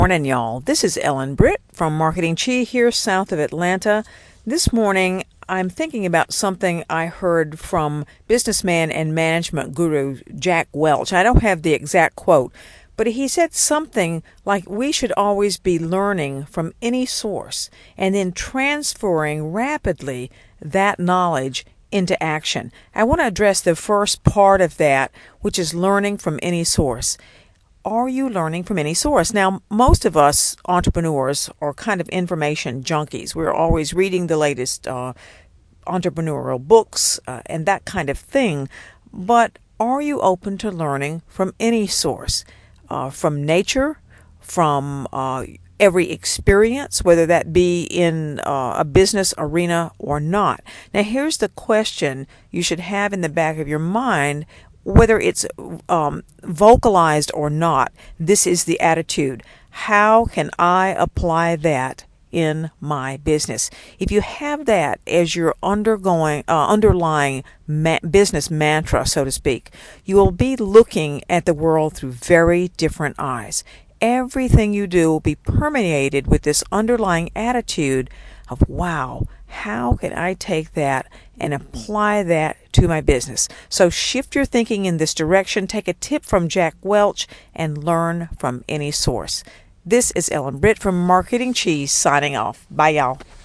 Morning, y'all. This is Ellen Britt from Marketing Chi here south of Atlanta. This morning, I'm thinking about something I heard from businessman and management guru Jack Welch. I don't have the exact quote, but he said something like we should always be learning from any source and then transferring rapidly that knowledge into action. I want to address the first part of that, which is learning from any source. Are you learning from any source? Now, most of us entrepreneurs are kind of information junkies. We're always reading the latest entrepreneurial books and that kind of thing. But are you open to learning from any source? From nature, from every experience, whether that be in a business arena or not. Now, here's the question you should have in the back of your mind, whether it's vocalized or not. This is the attitude. How can I apply that in my business? If you have that as your underlying business mantra, so to speak, you will be looking at the world through very different eyes. Everything you do will be permeated with this underlying attitude of, wow, how can I take that and apply that to my business? So shift your thinking in this direction. Take a tip from Jack Welch and learn from any source. This is Ellen Britt from Marketing Cheese signing off. Bye, y'all.